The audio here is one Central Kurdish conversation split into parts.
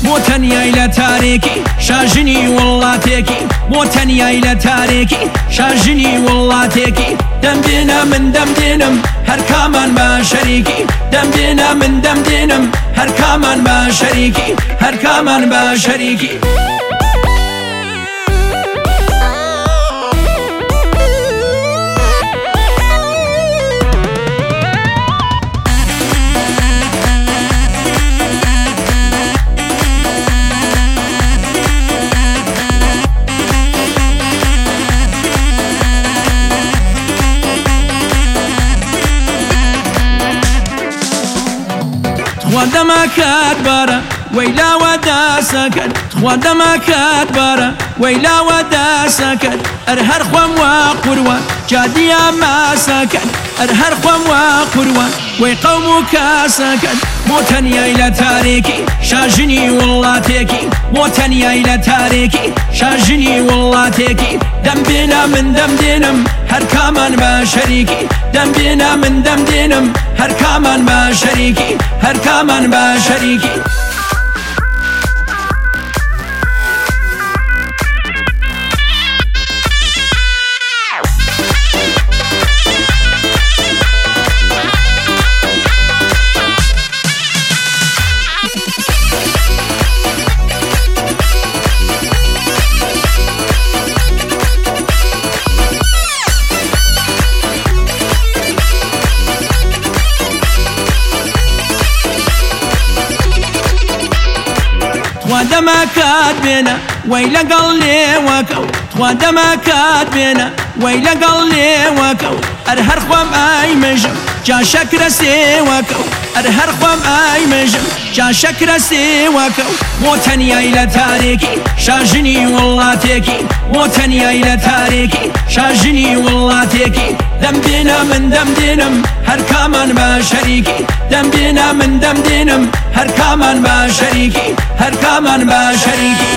بۆ تەنیای لە تارێکی شاژنی وڵاتێکی بۆ تەنیای لە تارێکی شاژنی وڵاتێکی دەمدێنە من دەمدێنم هەر کامان بە شەریکی دەمدێنە من دەمدێنم هەر کامان بە شەریکی هەر کامان بە شەریکی خواندەما کات بارە وەیلاوە داسەکەن خواندەما کات بارە وەیلاوە داسەکەن ئەر هەر خۆم وا قوروە جادیە ماسەکەن ئەر هەر خۆم وا قوروە وەی قەوم و کاسەکەن بۆ تەنیای لە تارێکی شاژنی وڵاتێکی بۆ تەنیای لە تارێکی شاژنی وڵاتێکی دەمدێنە من دەمدێنم هەر کامان بە شەریکی دەمدێنە من دەمدێنم هەر کامان بە شەریکی هەر کامان بە شەریکی خواندەما کات بێنە وەی لەگەڵ لێوەکەوت خواندەما کات بێنە وەی لەگەڵ لێوەکەوت ئەر هەر خۆم ئای مژم جا شەکرە سێوەکەوت ئەر هەر خۆم ئای مژم جا شەکرە سێوەکەوت بۆ تەنیای لە تارێکی شاژنی وڵاتێکی بۆ تەنیای لە تارێکی شاژنی وڵاتێکی دەمدێنە من دەمدێنم هەر کامان بە شەریکی دەمدێنە من دەمدێنم هەر کامان بە شەریکی هەر کامان بە شەریکی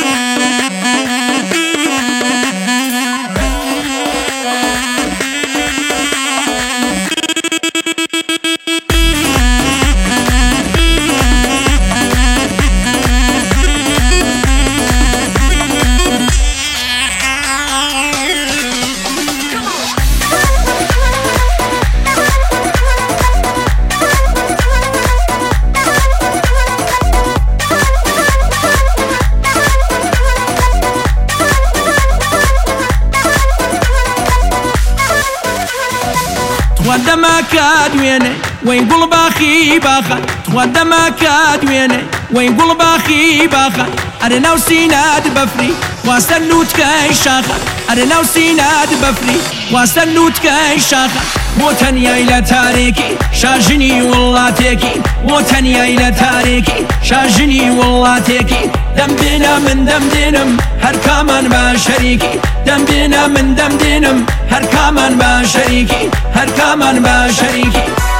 خواندەما کات وێنێ وەی گوڵباخی باخە خواندەما کات وێنێ وەی گوڵباخی باخە ئەرە ناو سینات بەفری خواستە لووتکەی شاخە ئەرە ناو سینات بەفری خواستە لووتکەی شاخە بۆ تەنیای لە تارێکی شاژنی وڵاتێکی بۆ تەنیای لە تارێکی شاژنی وڵاتێکی دەمدێنە من دەمدێنم هەر کامان بە شەریکی دەمدێنە من دەمدێنم هەر کامان بە شەریکی هەر کامان بە شەریکی